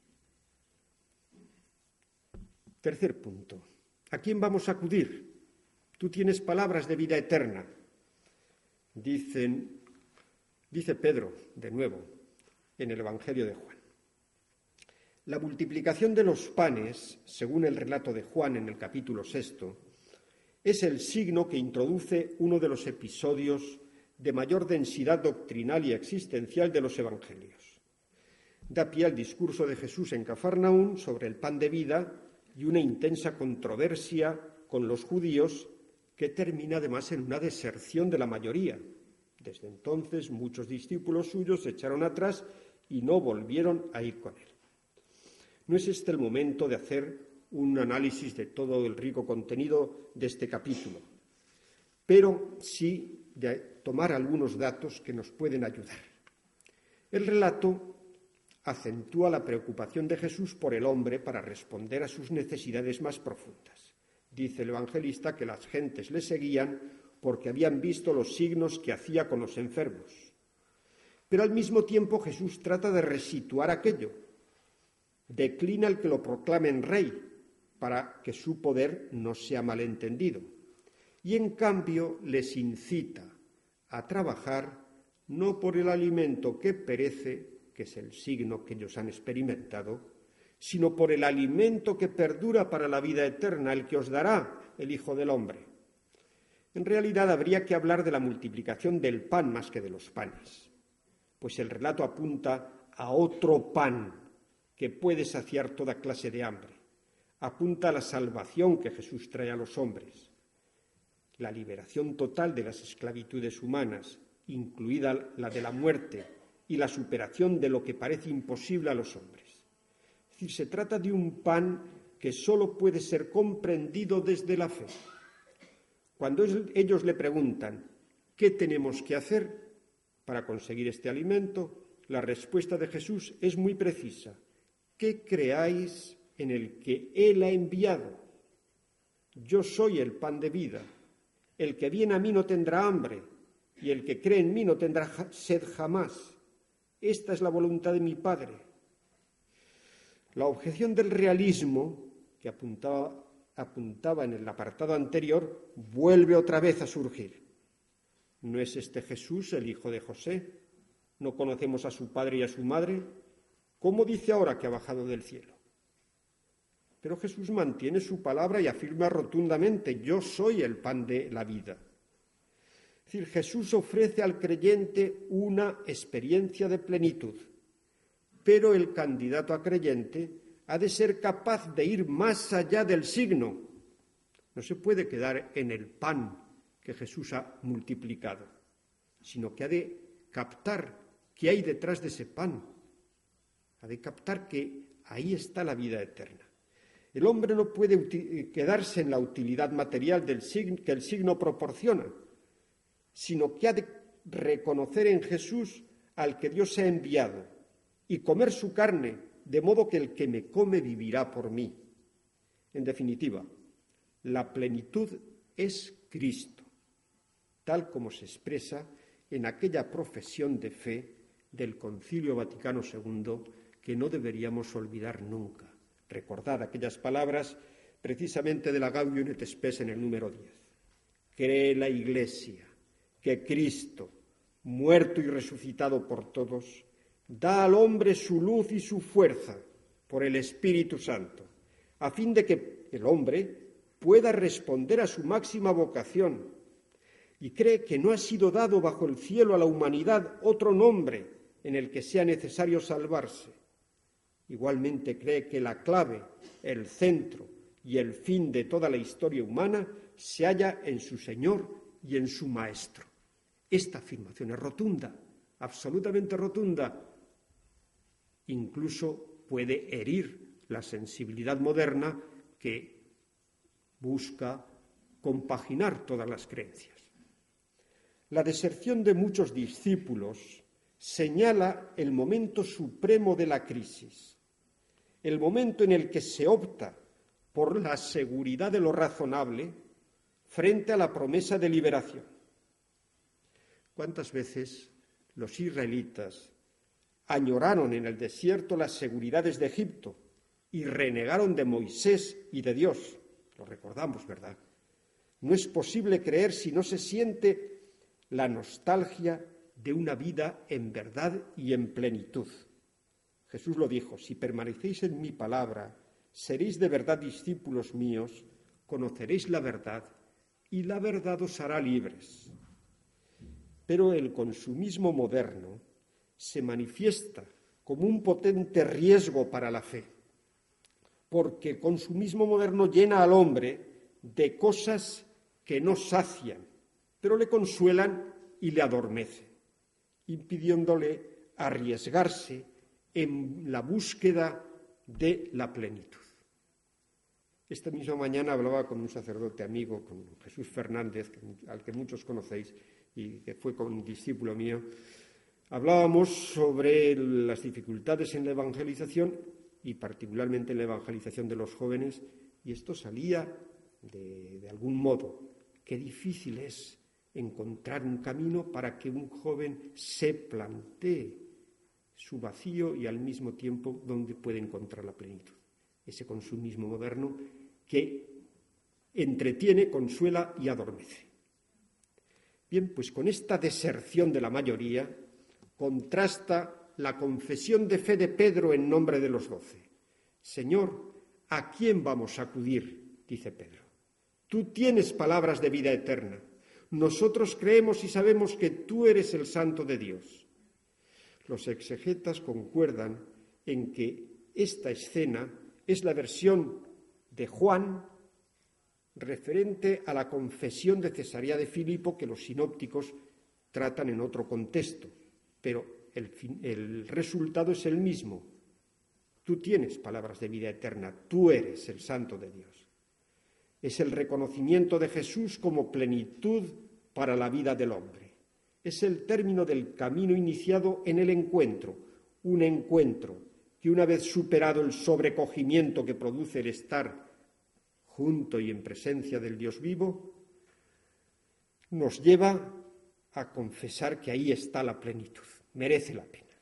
Tercer punto. ¿A quién vamos a acudir? Tú tienes palabras de vida eterna. Dice Pedro, de nuevo, en el Evangelio de Juan. La multiplicación de los panes, según el relato de Juan en el capítulo 6, es el signo que introduce uno de los episodios de mayor densidad doctrinal y existencial de los evangelios. Da pie al discurso de Jesús en Cafarnaún sobre el pan de vida y una intensa controversia con los judíos que termina además en una deserción de la mayoría. Desde entonces muchos discípulos suyos se echaron atrás y no volvieron a ir con él. No es este el momento de hacer un análisis de todo el rico contenido de este capítulo, pero sí de tomar algunos datos que nos pueden ayudar. El relato acentúa la preocupación de Jesús por el hombre para responder a sus necesidades más profundas. Dice el evangelista que las gentes le seguían porque habían visto los signos que hacía con los enfermos. Pero al mismo tiempo Jesús trata de resituar aquello. declina el que lo proclamen rey, para que su poder no sea malentendido. Y en cambio les incita a trabajar no por el alimento que perece, que es el signo que ellos han experimentado, sino por el alimento que perdura para la vida eterna, el que os dará el Hijo del Hombre. En realidad habría que hablar de la multiplicación del pan más que de los panes, pues el relato apunta a otro pan que puede saciar toda clase de hambre. Apunta a la salvación que Jesús trae a los hombres, la liberación total de las esclavitudes humanas, incluida la de la muerte, y la superación de lo que parece imposible a los hombres. Es decir, se trata de un pan que solo puede ser comprendido desde la fe. Cuando ellos le preguntan ¿qué tenemos que hacer para conseguir este alimento?, la respuesta de Jesús es muy precisa: que creáis en el que Él ha enviado. Yo soy el pan de vida. El que viene a mí no tendrá hambre, y el que cree en mí no tendrá sed jamás. Esta es la voluntad de mi Padre. La objeción del realismo, que apuntaba en el apartado anterior, vuelve otra vez a surgir. ¿No es este Jesús el hijo de José? ¿No conocemos a su padre y a su madre? ¿Cómo dice ahora que ha bajado del cielo? Pero Jesús mantiene su palabra y afirma rotundamente: yo soy el pan de la vida. Es decir, Jesús ofrece al creyente una experiencia de plenitud, pero el candidato a creyente ha de ser capaz de ir más allá del signo. No se puede quedar en el pan que Jesús ha multiplicado, sino que ha de captar qué hay detrás de ese pan. Ha de captar que ahí está la vida eterna. El hombre no puede quedarse en la utilidad material que el signo proporciona, sino que ha de reconocer en Jesús al que Dios ha enviado y comer su carne, de modo que el que me come vivirá por mí. En definitiva, la plenitud es Cristo, tal como se expresa en aquella profesión de fe del Concilio Vaticano II que no deberíamos olvidar nunca. Recordad aquellas palabras precisamente de la Gaudium et Spes en el número 10. Cree la Iglesia que Cristo, muerto y resucitado por todos, da al hombre su luz y su fuerza por el Espíritu Santo, a fin de que el hombre pueda responder a su máxima vocación, y cree que no ha sido dado bajo el cielo a la humanidad otro nombre en el que sea necesario salvarse. Igualmente cree que la clave, el centro y el fin de toda la historia humana se halla en su Señor y en su Maestro. Esta afirmación es rotunda, absolutamente rotunda. Incluso puede herir la sensibilidad moderna que busca compaginar todas las creencias. La deserción de muchos discípulos señala el momento supremo de la crisis, el momento en el que se opta por la seguridad de lo razonable frente a la promesa de liberación. ¿Cuántas veces los israelitas añoraron en el desierto las seguridades de Egipto y renegaron de Moisés y de Dios? Lo recordamos, ¿verdad? No es posible creer si no se siente la nostalgia de una vida en verdad y en plenitud. Jesús lo dijo: si permanecéis en mi palabra, seréis de verdad discípulos míos, conoceréis la verdad y la verdad os hará libres. Pero el consumismo moderno se manifiesta como un potente riesgo para la fe, porque el consumismo moderno llena al hombre de cosas que no sacian, pero le consuelan y le adormecen, impidiéndole arriesgarse en la búsqueda de la plenitud. Esta misma mañana hablaba con un sacerdote amigo, con Jesús Fernández, al que muchos conocéis y que fue un discípulo mío. Hablábamos sobre las dificultades en la evangelización y particularmente en la evangelización de los jóvenes, y esto salía de algún modo. Qué difícil es encontrar un camino para que un joven se plantee su vacío y al mismo tiempo dónde puede encontrar la plenitud. Ese consumismo moderno que entretiene, consuela y adormece. Bien, pues con esta deserción de la mayoría contrasta la confesión de fe de Pedro en nombre de los 12. Señor, ¿a quién vamos a acudir?, dice Pedro. Tú tienes palabras de vida eterna. Nosotros creemos y sabemos que tú eres el Santo de Dios. Los exegetas concuerdan en que esta escena es la versión de Juan referente a la confesión de Cesarea de Filipo que los sinópticos tratan en otro contexto, pero el resultado es el mismo. Tú tienes palabras de vida eterna, tú eres el Santo de Dios. Es el reconocimiento de Jesús como plenitud para la vida del hombre. Es el término del camino iniciado en el encuentro, un encuentro que una vez superado el sobrecogimiento que produce el estar junto y en presencia del Dios vivo, nos lleva a confesar que ahí está la plenitud, merece la pena.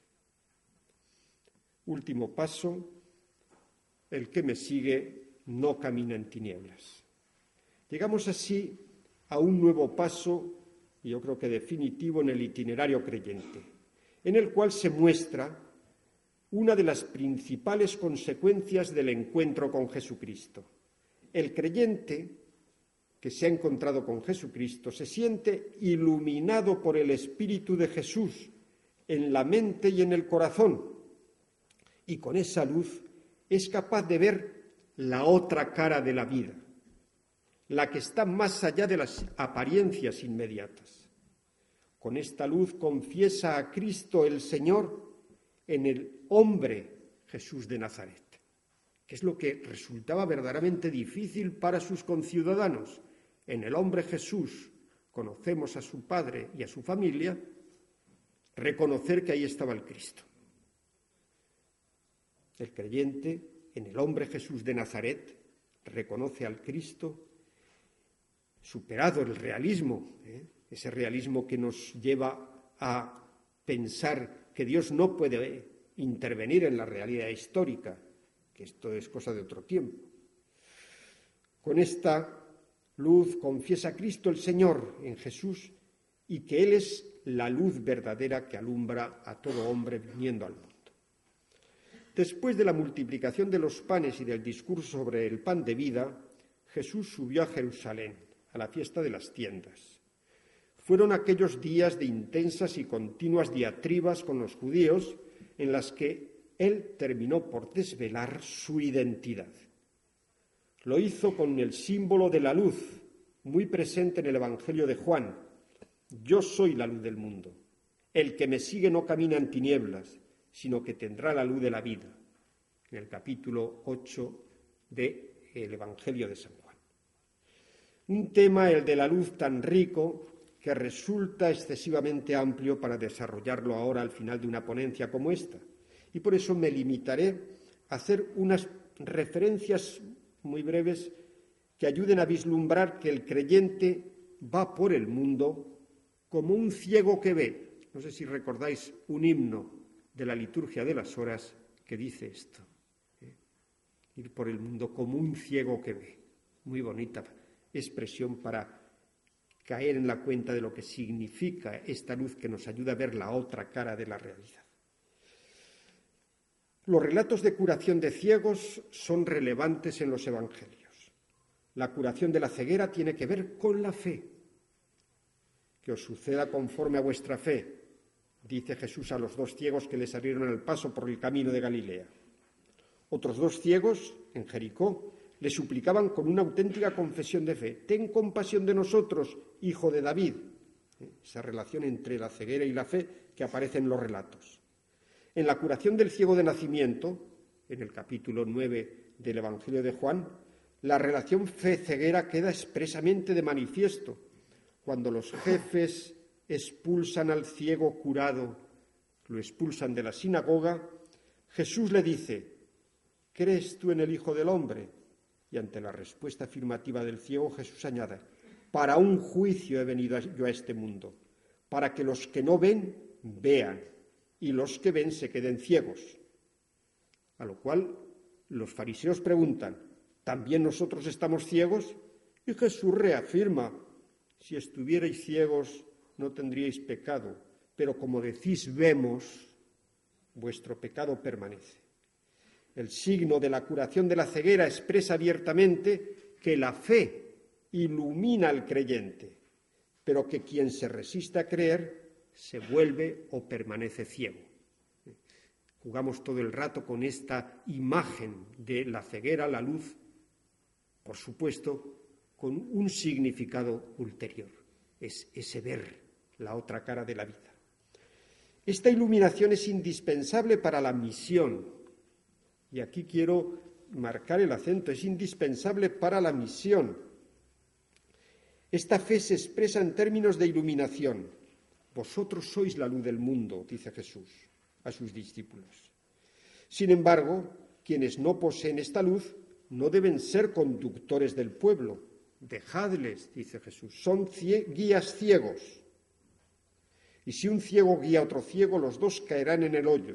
Último paso, el que me sigue no camina en tinieblas. Llegamos así a un nuevo paso, y yo creo que definitivo, en el itinerario creyente, en el cual se muestra una de las principales consecuencias del encuentro con Jesucristo. El creyente que se ha encontrado con Jesucristo se siente iluminado por el Espíritu de Jesús en la mente y en el corazón, y con esa luz es capaz de ver la otra cara de la vida, la que está más allá de las apariencias inmediatas. Con esta luz confiesa a Cristo el Señor en el hombre Jesús de Nazaret, que es lo que resultaba verdaderamente difícil para sus conciudadanos. En el hombre Jesús conocemos a su padre y a su familia, reconocer que ahí estaba el Cristo. El creyente, en el hombre Jesús de Nazaret, reconoce al Cristo, superado el realismo, ese realismo que nos lleva a pensar que Dios no puede intervenir en la realidad histórica, que esto es cosa de otro tiempo. Con esta luz confiesa a Cristo el Señor en Jesús y que Él es la luz verdadera que alumbra a todo hombre viniendo al mundo. Después de la multiplicación de los panes y del discurso sobre el pan de vida, Jesús subió a Jerusalén, a la fiesta de las tiendas. Fueron aquellos días de intensas y continuas diatribas con los judíos en las que Él terminó por desvelar su identidad. Lo hizo con el símbolo de la luz, muy presente en el Evangelio de Juan. Yo soy la luz del mundo. El que me sigue no camina en tinieblas, sino que tendrá la luz de la vida. En el capítulo 8 del Evangelio de San Juan. Un tema, el de la luz, tan rico que resulta excesivamente amplio para desarrollarlo ahora al final de una ponencia como esta. Y por eso me limitaré a hacer unas referencias muy breves que ayuden a vislumbrar que el creyente va por el mundo como un ciego que ve. No sé si recordáis un himno de la liturgia de las horas que dice esto. Ir por el mundo como un ciego que ve. Muy bonita expresión para caer en la cuenta de lo que significa esta luz que nos ayuda a ver la otra cara de la realidad. Los relatos de curación de ciegos son relevantes en los evangelios. La curación de la ceguera tiene que ver con la fe. Que os suceda conforme a vuestra fe, dice Jesús a los 2 ciegos que le salieron al paso por el camino de Galilea. Otros 2 ciegos, en Jericó, le suplicaban con una auténtica confesión de fe: ten compasión de nosotros, hijo de David. Esa relación entre la ceguera y la fe que aparece en los relatos. En la curación del ciego de nacimiento, en el capítulo 9 del Evangelio de Juan, la relación fe-ceguera queda expresamente de manifiesto cuando los jefes expulsan al ciego curado, lo expulsan de la sinagoga. Jesús le dice: ¿crees tú en el Hijo del Hombre? Y ante la respuesta afirmativa del ciego, Jesús añade: para un juicio he venido yo a este mundo, para que los que no ven, vean, y los que ven se queden ciegos. A lo cual los fariseos preguntan, ¿también nosotros estamos ciegos? Y Jesús reafirma, si estuvierais ciegos no tendríais pecado, pero como decís vemos, vuestro pecado permanece. El signo de la curación de la ceguera expresa abiertamente que la fe ilumina al creyente, pero que quien se resiste a creer se vuelve o permanece ciego. Jugamos todo el rato con esta imagen de la ceguera, la luz, por supuesto, con un significado ulterior. Es ese ver la otra cara de la vida. Esta iluminación es indispensable para la misión. Y aquí quiero marcar el acento, es indispensable para la misión. Esta fe se expresa en términos de iluminación. Vosotros sois la luz del mundo, dice Jesús a sus discípulos. Sin embargo, quienes no poseen esta luz no deben ser conductores del pueblo. Dejadles, dice Jesús, son guías ciegos. Y si un ciego guía a otro ciego, los dos caerán en el hoyo.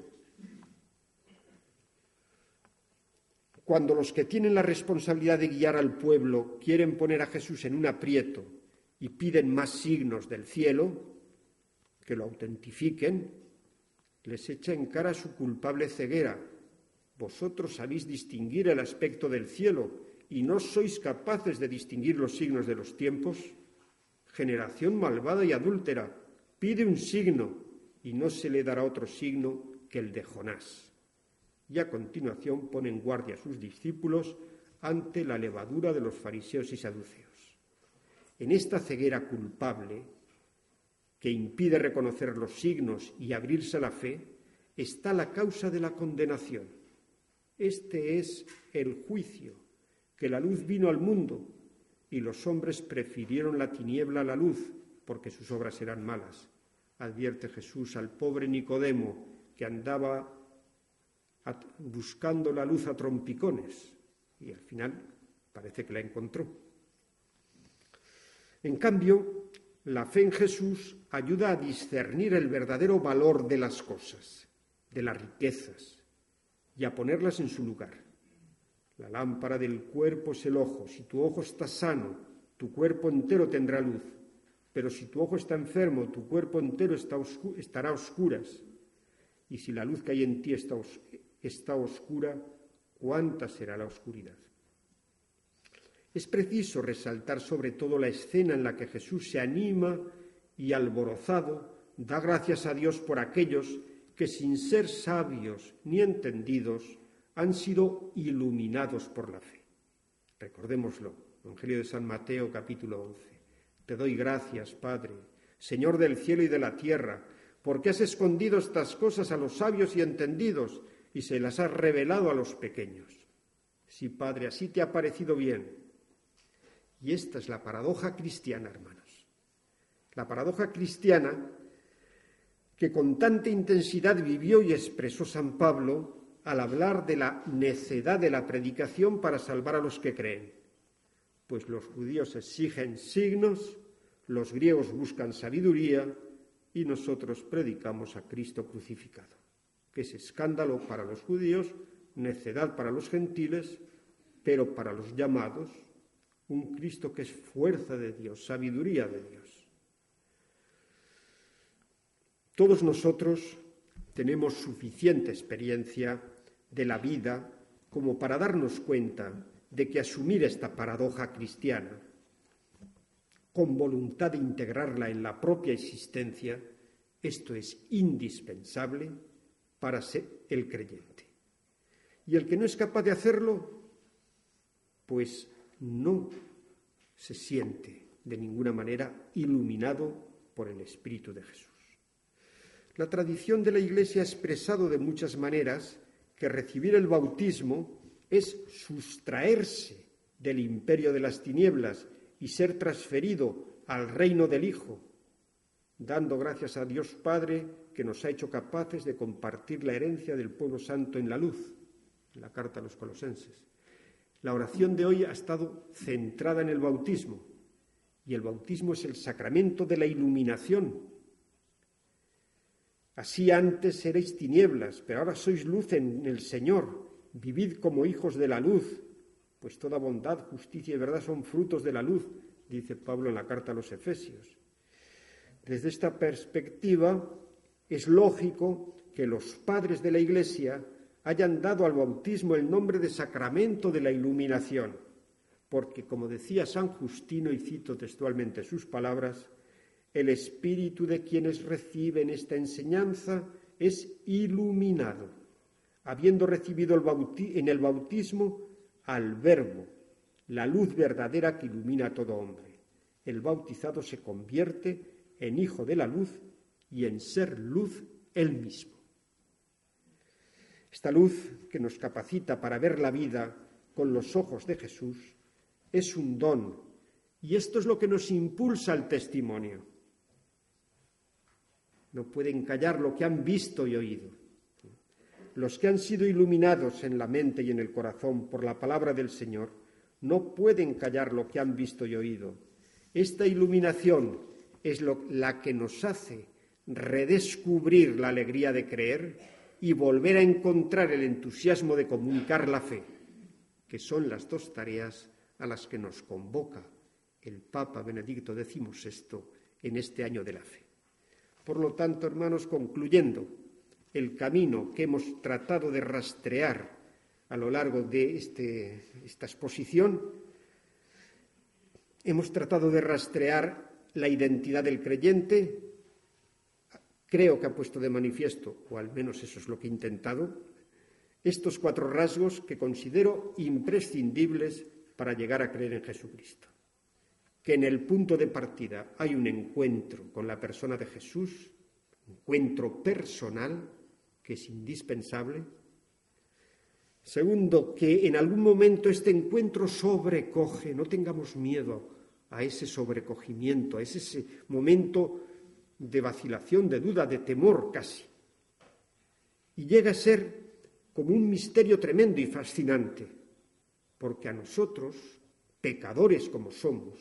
Cuando los que tienen la responsabilidad de guiar al pueblo quieren poner a Jesús en un aprieto y piden más signos del cielo, que lo autentifiquen, les echa en cara su culpable ceguera. Vosotros sabéis distinguir el aspecto del cielo y no sois capaces de distinguir los signos de los tiempos. Generación malvada y adúltera, pide un signo y no se le dará otro signo que el de Jonás. Y a continuación pone en guardia a sus discípulos ante la levadura de los fariseos y saduceos. En esta ceguera culpable, que impide reconocer los signos y abrirse a la fe, está la causa de la condenación. Este es el juicio, que la luz vino al mundo y los hombres prefirieron la tiniebla a la luz, porque sus obras eran malas. Advierte Jesús al pobre Nicodemo, que andaba buscando la luz a trompicones, y al final parece que la encontró. En cambio, la fe en Jesús ayuda a discernir el verdadero valor de las cosas, de las riquezas, y a ponerlas en su lugar. La lámpara del cuerpo es el ojo. Si tu ojo está sano, tu cuerpo entero tendrá luz. Pero si tu ojo está enfermo, tu cuerpo entero estará a oscuras. Y si la luz que hay en ti está oscura, ¿cuánta será la oscuridad? Es preciso resaltar sobre todo la escena en la que Jesús se anima y, alborozado, da gracias a Dios por aquellos que, sin ser sabios ni entendidos, han sido iluminados por la fe. Recordémoslo, Evangelio de San Mateo, capítulo 11. Te doy gracias, Padre, Señor del cielo y de la tierra, porque has escondido estas cosas a los sabios y entendidos y se las has revelado a los pequeños. Sí, Padre, así te ha parecido bien. Y esta es la paradoja cristiana, hermanos. La paradoja cristiana que con tanta intensidad vivió y expresó San Pablo al hablar de la necedad de la predicación para salvar a los que creen. Pues los judíos exigen signos, los griegos buscan sabiduría y nosotros predicamos a Cristo crucificado, que es escándalo para los judíos, necedad para los gentiles, pero para los llamados, un Cristo que es fuerza de Dios, sabiduría de Dios. Todos nosotros tenemos suficiente experiencia de la vida como para darnos cuenta de que asumir esta paradoja cristiana con voluntad de integrarla en la propia existencia, esto es indispensable para ser el creyente. Y el que no es capaz de hacerlo, pues no se siente de ninguna manera iluminado por el Espíritu de Jesús. La tradición de la Iglesia ha expresado de muchas maneras que recibir el bautismo es sustraerse del imperio de las tinieblas y ser transferido al reino del Hijo, dando gracias a Dios Padre que nos ha hecho capaces de compartir la herencia del pueblo santo en la luz, en la carta a los Colosenses. La oración de hoy ha estado centrada en el bautismo, y el bautismo es el sacramento de la iluminación. Así antes erais tinieblas, pero ahora sois luz en el Señor. Vivid como hijos de la luz, pues toda bondad, justicia y verdad son frutos de la luz, dice Pablo en la carta a los Efesios. Desde esta perspectiva, es lógico que los padres de la Iglesia hayan dado al bautismo el nombre de sacramento de la iluminación, porque, como decía San Justino, y cito textualmente sus palabras, el espíritu de quienes reciben esta enseñanza es iluminado, habiendo recibido en el bautismo al Verbo, la luz verdadera que ilumina a todo hombre. El bautizado se convierte en hijo de la luz y en ser luz él mismo. Esta luz que nos capacita para ver la vida con los ojos de Jesús es un don, y esto es lo que nos impulsa al testimonio. No pueden callar lo que han visto y oído. Los que han sido iluminados en la mente y en el corazón por la palabra del Señor no pueden callar lo que han visto y oído. Esta iluminación es la que nos hace redescubrir la alegría de creer y volver a encontrar el entusiasmo de comunicar la fe, que son las dos tareas a las que nos convoca el Papa Benedicto XVI en este año de la fe. Por lo tanto, hermanos, concluyendo, el camino que hemos tratado de rastrear a lo largo de esta exposición, hemos tratado de rastrear la identidad del creyente. Creo que ha puesto de manifiesto, o al menos eso es lo que he intentado, estos 4 rasgos que considero imprescindibles para llegar a creer en Jesucristo. Que en el punto de partida hay un encuentro con la persona de Jesús, un encuentro personal que es indispensable. Segundo, que en algún momento este encuentro sobrecoge, no tengamos miedo a ese sobrecogimiento, a ese momento de vacilación, de duda, de temor casi. Y llega a ser como un misterio tremendo y fascinante, porque a nosotros, pecadores como somos,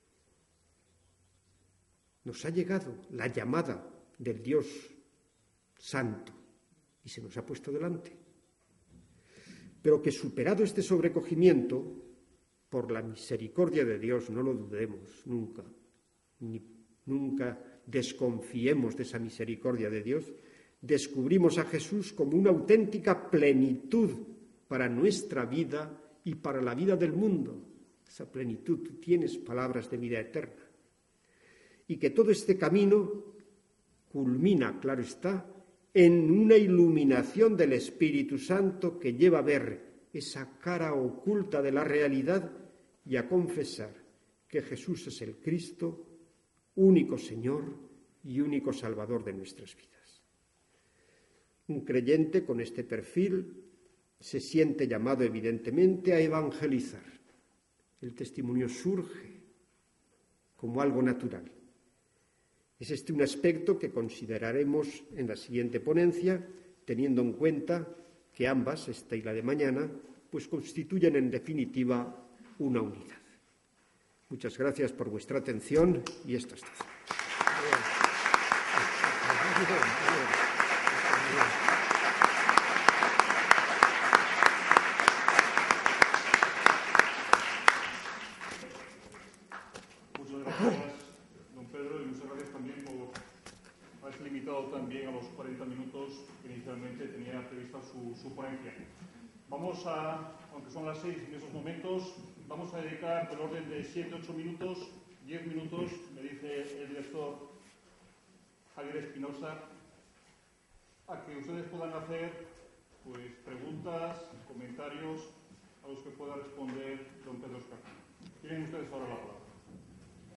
nos ha llegado la llamada del Dios Santo y se nos ha puesto delante. Pero que superado este sobrecogimiento, por la misericordia de Dios, no lo dudemos nunca, nunca desconfiemos de esa misericordia de Dios, descubrimos a Jesús como una auténtica plenitud para nuestra vida y para la vida del mundo. Esa plenitud, tú tienes palabras de vida eterna. Y que todo este camino culmina, claro está, en una iluminación del Espíritu Santo que lleva a ver esa cara oculta de la realidad y a confesar que Jesús es el Cristo, único Señor y único Salvador de nuestras vidas. Un creyente con este perfil se siente llamado evidentemente a evangelizar. El testimonio surge como algo natural. Es este un aspecto que consideraremos en la siguiente ponencia, teniendo en cuenta que ambas, esta y la de mañana, pues constituyen en definitiva una unidad. Muchas gracias por vuestra atención y esto es todo. Muchas gracias, don Pedro, y muchas gracias también por haberse limitado también a los 40 minutos que inicialmente tenía prevista su ponencia. Vamos a, aunque son las 6 en esos momentos, vamos a dedicar del orden de 7-8 minutos, 10 minutos, me dice el director Javier Espinosa, a que ustedes puedan hacer pues, preguntas, comentarios a los que pueda responder don Pedro Escarpino. Tienen ustedes ahora la